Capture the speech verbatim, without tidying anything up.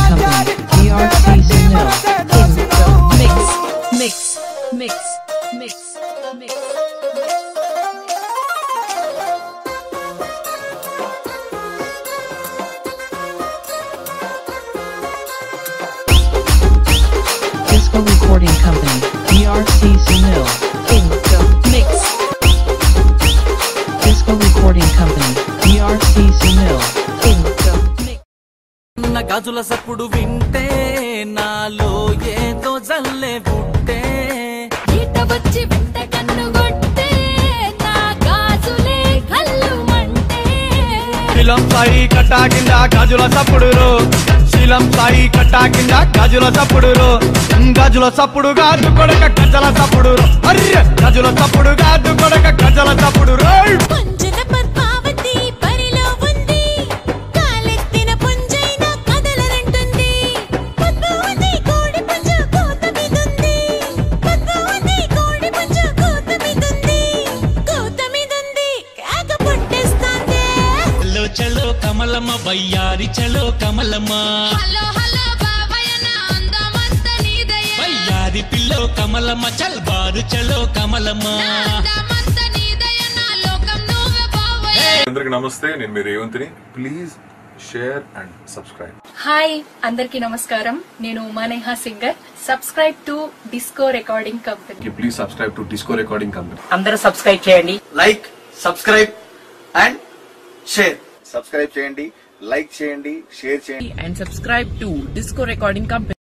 Company, D R C Sunil, in the mix, mix, mix, mix, mix. Disco Recording Company, D R C Sunil, in the mix. Disco Recording Company, D R C Sunil, in the mix. నా గాజుల సప్పుడు వింటే నాలో ఏదో జల్లే పుట్టే ఈట వచ్చి వెంట కన్నుగొట్టే నా గాజులే కల్లుమంటే శీలం సాయి కట్టా కింద గాజుల సప్పుడు శీలం సాయి కట్టా కింద గాజుల సప్పుడు గాజుల సప్పుడు గాజు కొడక గజల సప్పుడు అర్రె గాజుల సప్పుడు గాజు కొడక గజల సప్పుడు పుంజన పద్మావతి పరిలో ఉంది కాలెత్తిన పుంజైన కదలరంటుంది పద్మావతి కోడి పుంజ కోత మీదుంది పద్మావతి కోడి పుంజ కోత మీదుంది కోత మీదుంది కాక పుట్టేస్తాందే చలో చలో కమలమ్మ వయ్యారి చలో కమలమ్మ హలో హలో బాబాయ్ నా అందమంత నీదయ్య వయ్యారి పిల్లో కమలమ్మ చల్ బారు చలో కమలమ్మ అందమంత నీదయ్య నా లోకం నువ్వే బాబాయ్ అందరికి నమస్తే, నేను మీ రేవంత్ని. Please share and subscribe. Hi అందరికి నమస్కారం. నేను Umaneha singer. Subscribe to disco recording company. Please subscribe to disco recording company. అందరూ సబ్స్క్రైబ్ చేయండి. Like subscribe and share. Subscribe చేయండి, లైక్ చేయండి, షేర్ చేయండి. And subscribe to Disco Recording Company.